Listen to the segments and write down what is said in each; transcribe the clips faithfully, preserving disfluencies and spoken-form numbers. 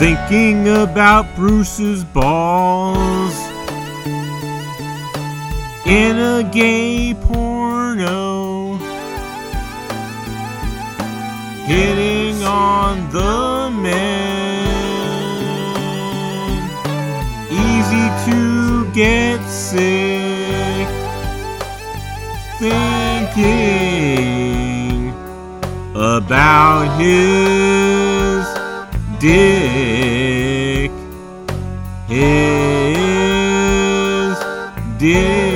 thinking about Bruce's balls in a gay porno, hitting on the men, easy to get sick, thinking about his dick, his dick.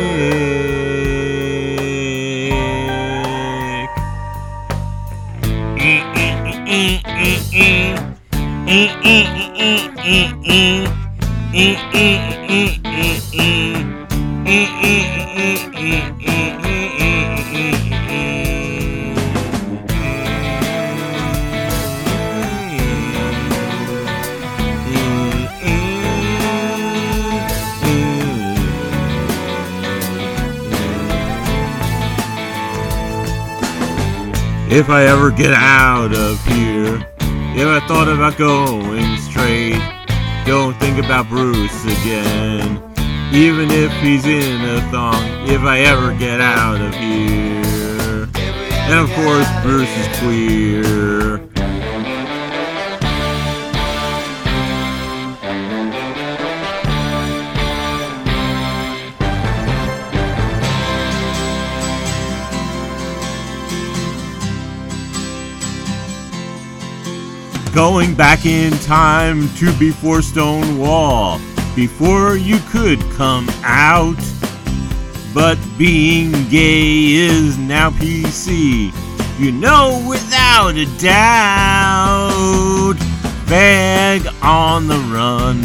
If I ever get out of here, if I thought about going straight, don't think about Bruce again. Even if he's in a thong, if I ever get out of here. And of course, Bruce is queer. Going back in time to before Stonewall, before you could come out. But being gay is now P C, you know without a doubt. Fag on the run,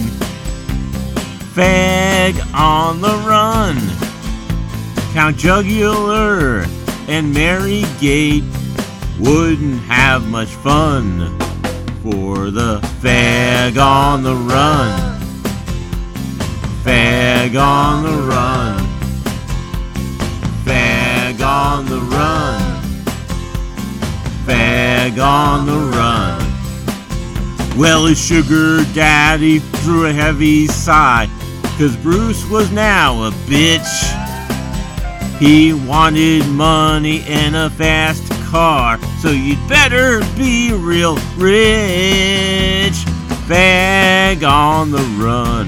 fag on the run. Count Jugular and Mary Gate wouldn't have much fun for the fag on the run, fag on the run, fag on the run, fag on the run. Well, his sugar daddy drew a heavy sigh, 'cause Bruce was now a bitch. He wanted money and a fast car, so you'd better be real rich. Fag on the run,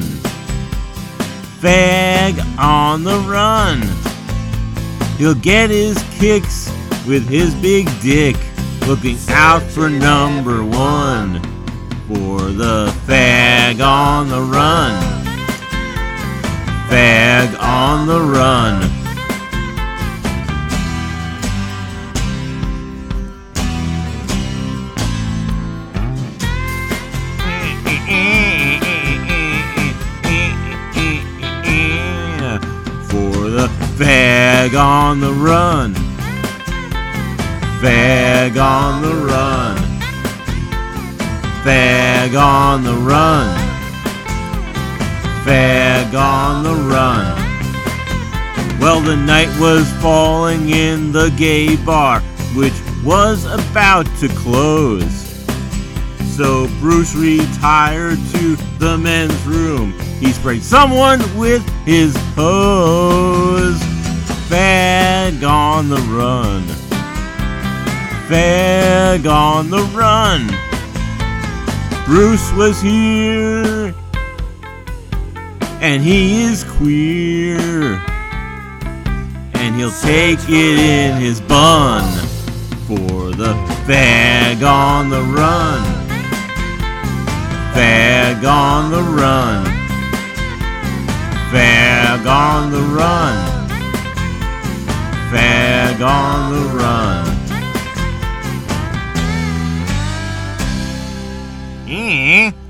fag on the run. He'll get his kicks with his big dick, looking out for number one, for the fag on the run, fag on the run. Fag on the run, fag on the run, fag on the run, fag on the run. Well, the night was falling in the gay bar, which was about to close. So Bruce retired to the men's room. He sprayed someone with his hose. Fag on the run, fag on the run. Bruce was here, and he is queer, and he'll take it in his bun for the fag on the run, fag on the run, fag on the run, fag on the run. Eh?